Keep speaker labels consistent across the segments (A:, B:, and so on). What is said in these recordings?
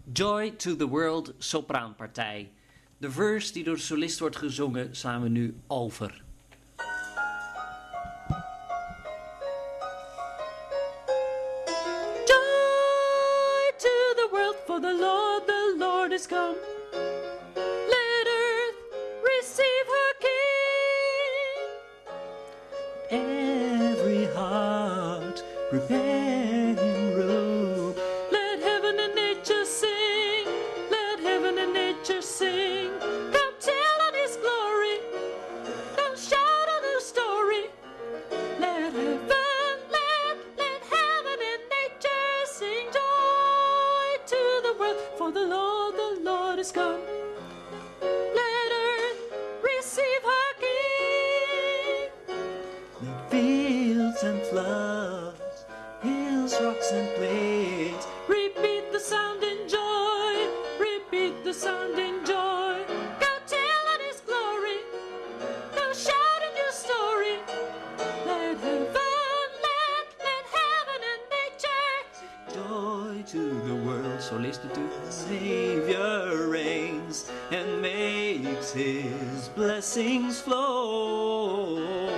A: Joy to the World sopraanpartij. De verse die door de solist wordt gezongen slaan we nu over.
B: Joy to the world, for the Lord is come. Let earth receive her King. Every heart prepare him room. Let heaven and nature sing. Let heaven and nature sing. Come tell on his glory. Come shout on his story. Let heaven, let heaven and nature sing. Joy to the world, for the Lord is come. Let earth receive her King. Let fields and floods, hills, rocks and plains, repeat the sound in joy, repeat the sound in joy. Go tell on his glory, go shout in your story. Let heaven and nature.
A: Joy to the world, solist natuurlijk.
B: Savior reigns and makes his blessings flow.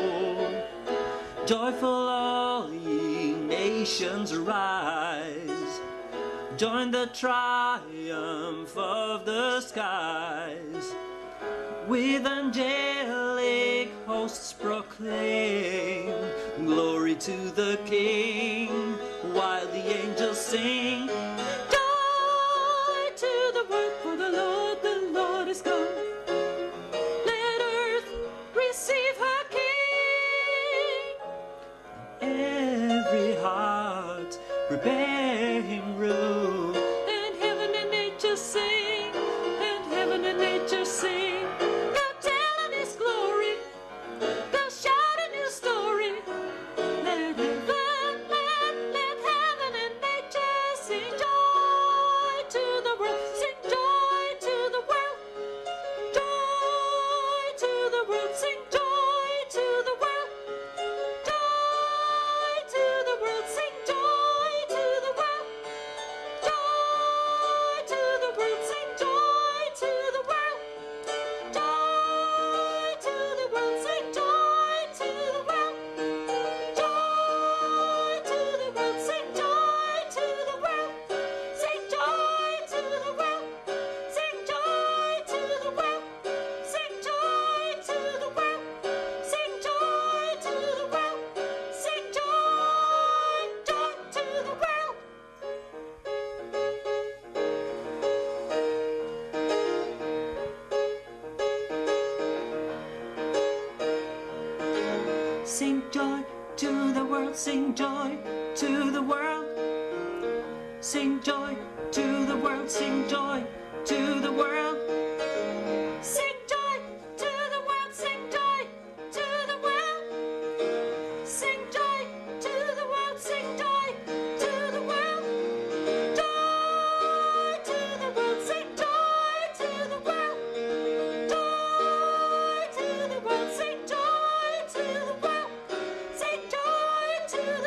B: Joyful all ye nations rise. Join the triumph of the skies. With angelic hosts proclaim glory to the King, while the angels sing. Joy to the world, for the Lord is come. Let earth receive her King. Every heart prepare him room. And heaven and nature sing, and heaven and nature sing. Go tell on his glory, go shout a new story. Let heaven and nature sing. Joy to the world, sing joy to the world. Joy to the world, sing joy to the world. Joy to the world, sing joy to the world. Joy to the world, sing joy to the world. Joy to the world, sing joy to the world. Joy to the world, sing joy to the world. Sing joy to the world. Sing joy to the world. Sing joy to the world. Sing joy to the world. Sing joy to the world. Sing joy to the world, sing joy to the world. Sing joy to the world, sing joy to the world. Sing joy to the world, sing joy to the world. Sing joy to the world, sing joy to the world. Joy to the world, sing joy to the world. Joy to the world, sing joy to the world. Sing joy to